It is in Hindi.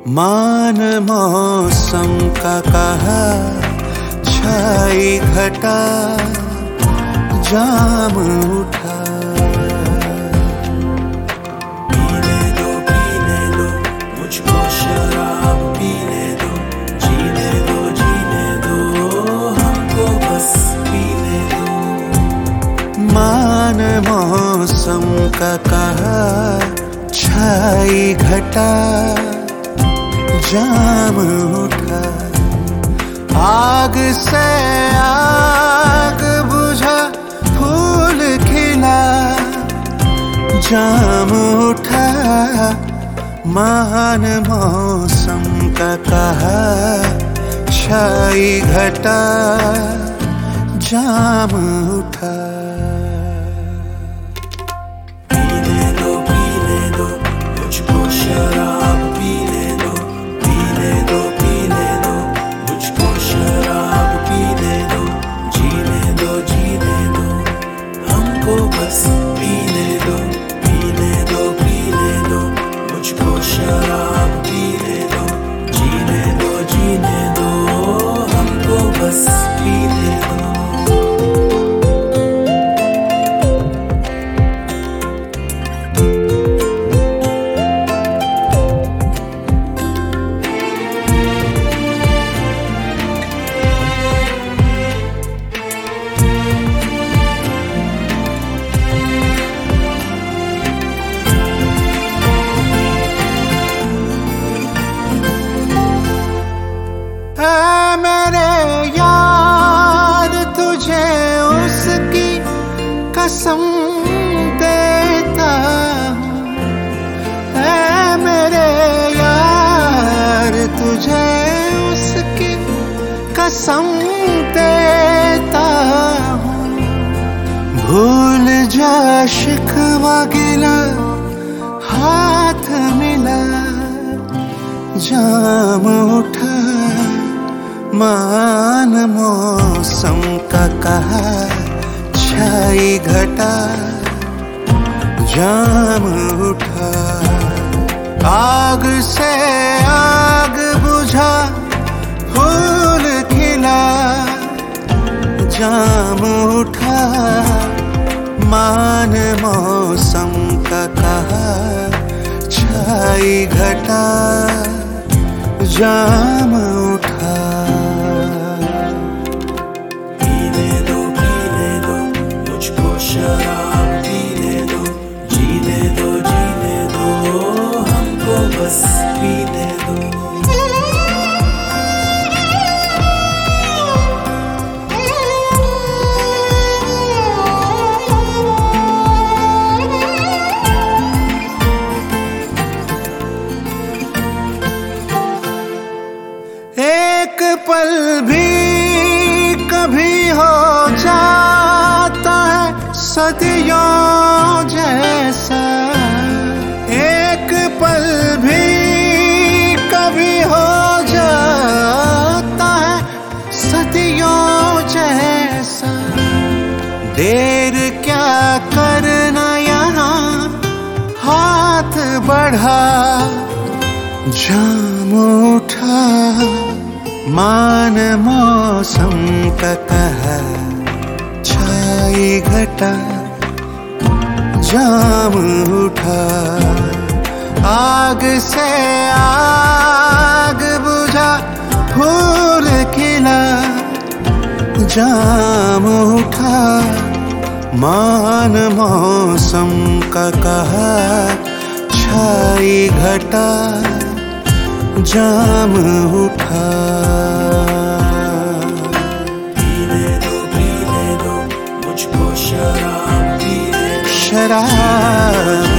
मान मौसम का कहा, छाई घटा, जाम उठा। पीने दो मुझको शराब पीने दो, जीने दो हमको बस पीने दो। मान मौसम का कहा, छाई घटा, जाम उठा। आग से आग बुझा, फूल खिला, जाम उठा। मान मौसम का कहा, छाई घटा, जाम उठा। पीने दो मुझको शराब पीने दो, पीने दो मुझको शराब पीने दो, जीने दो हमको बस पीने दो। पीने दो मुझको शराब पीने दो, जीने दो हमको बस पीने दो। मेरे यार तुझे उसकी कसम देता हूँ। मेरे यार तुझे उसकी कसम देता हूँ। भूल जा शिकवा गिला, हाथ मिला, जाम उठा। मान मौसम का कहा, छाई घटा, जाम उठा। आग से आग बुझा, फूल खिला, जाम उठा। मान मौसम का कहा, छाई घटा, जाम उठा। पीने दो मुझको शराब पीने दो, जीने दो हमको बस पीने दो। एक पल भी कभी हो जाता है सदियों जैसा। एक पल भी कभी हो जाता है सदियों जैसा। देर क्या करना यहाँ, हाथ बढ़ा, जाम उठा। मान मौसम का कहा, छाई घटा, जाम उठा। आग से आग बुझा, फूल खिला, जाम उठा। मान मौसम का कहा, छाई घटा, जाम उठा। पीने दो मुझको शराब पीने दो, शराब